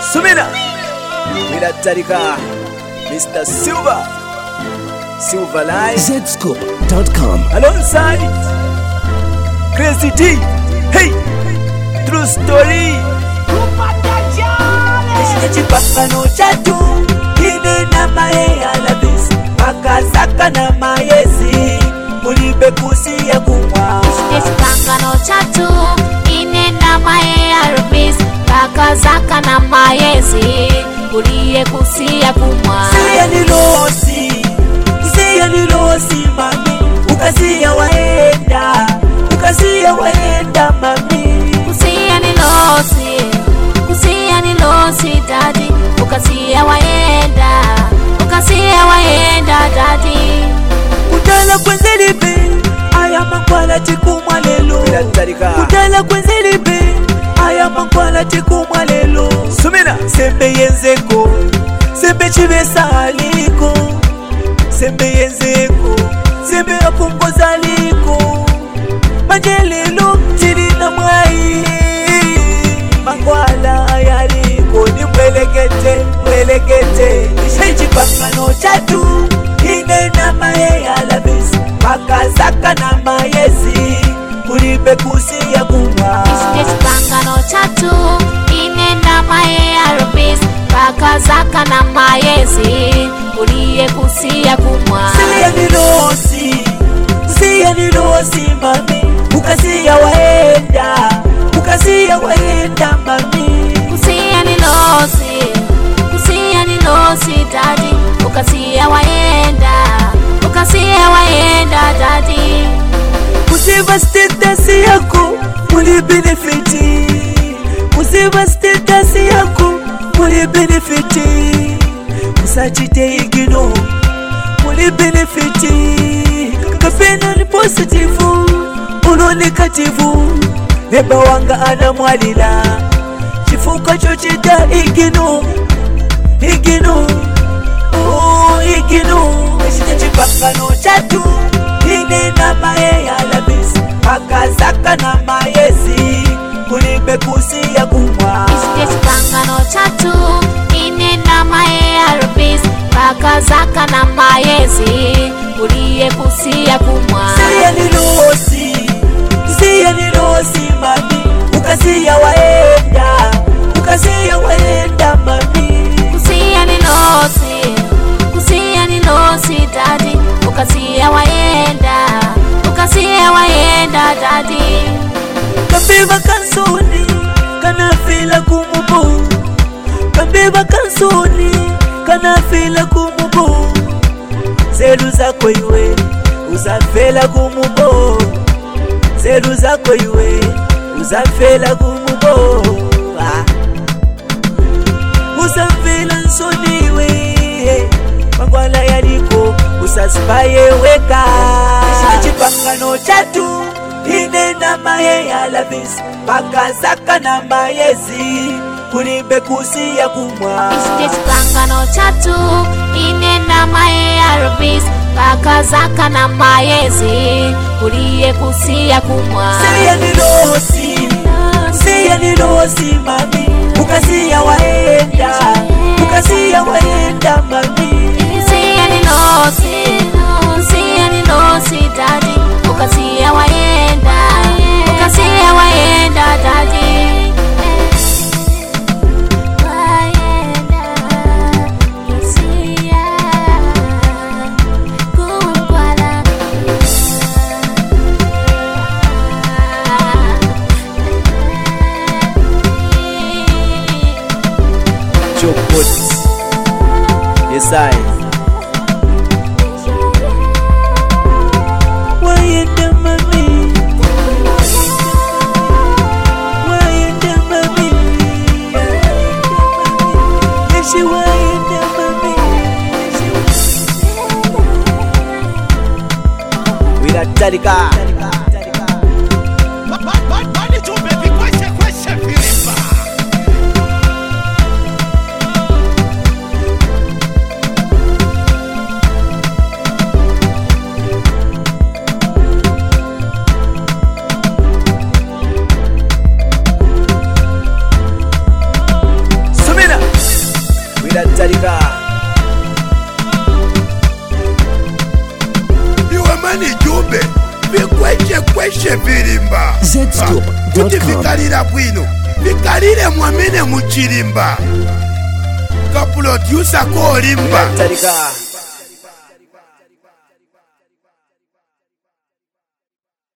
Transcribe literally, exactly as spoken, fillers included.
Sumina Wila Tarika Mister Silver Silver Live Z Scoop dot com alongside Crazy D. Hey, true story. Chipakano chatu ine na mae alabis makazaka na maezi mulibe kusi ya kumwa. Chipakano chatu ine na mae alabis makazaka na maezi mulibe kusi ya kumwa. Siya nilosi, siya nilosi mami, ukasiya waenda, ukasiya waenda mami. Kusiya nilosi, kusiya nilosi daddy, ukasiya waenda, ukasiya waenda daddy. Kutala kwenzelibe, aya mankwala tikumwa lelo. Kutala kwenzelibe, aya mankwala tikumwa lelo. Sumina sembe yenzeko, sembe chibesa aliko, sembe yenzeko, sembe apungoza aliko. Majelelo chiri na mwai, mankwala ayaliko ni mwelekete, mwelekete. Chipakano chatu ine na mae alabisi makazaka na maezi mulibe kusi ya kumwa. Chipakano chatu ine na mae alabisi makazaka na maezi mulibe kusi ya kumwa. Siya nilosi, siya nilosi mami, ukasiya waenda, ukasiya waenda mami. Kusiya nilosi, kusiya nilosi daddy, ukasiya waenda, ukasiya waenda daddy. Kusiba status yako muli benefiti, kusiba status yako muli benefiti. Usachite igino muli benefiti. Kapena ni positive, uno negative. Neba wanga ana mwalila, chifuka chochita igino, igino, oh igino. Chipakano chatu ine na mae alabisi makazaka na maezi mulibe kusi ya kumwa. Chipakano chatu ine na mae alabisi makazaka na maezi mulibe kusi ya kumwa. Siya nilosi, siya nilosi mami, ukasiya waenda, ukasiya waenda mami. Kusiya nilosi, kusiya nilosi daddy, ukasiya waenda, ukasiya waenda daddy. Kambiba kansoni kana fila kumubo, kambiba kansoni kana fila kumubo. Zelu zako iwe uzafela kumubo, zelu zako iwe uzafela kumubo. Ah. Uzafela nsoniwe mangwala yaliko usasipaye weka. Chipakano chatu ine na mae alabisi makazaka na maezi mulibe kusi ya kumwa. Chipakano chatu ine na mae alabisi makazaka na maezi mulibe kusi ya kumwa. Siya nilosi, siya nilosi mami, ukasiya waenda, ukasiya waenda mami. Kusiya nilosi, kusiya nilosi daddy, ukasiya waenda, ukasiya waenda daddy. Waenda, kusiya, kumkwala. Chopot, yes I. Waenda mami, waenda mami, yeshi waenda mami. Wila Tarika. Sumina kweshe vilimba zstop kuti dot com. vikalira bwino vikalire mwamene muchilimba kapulodyusa kolimba Viratalika.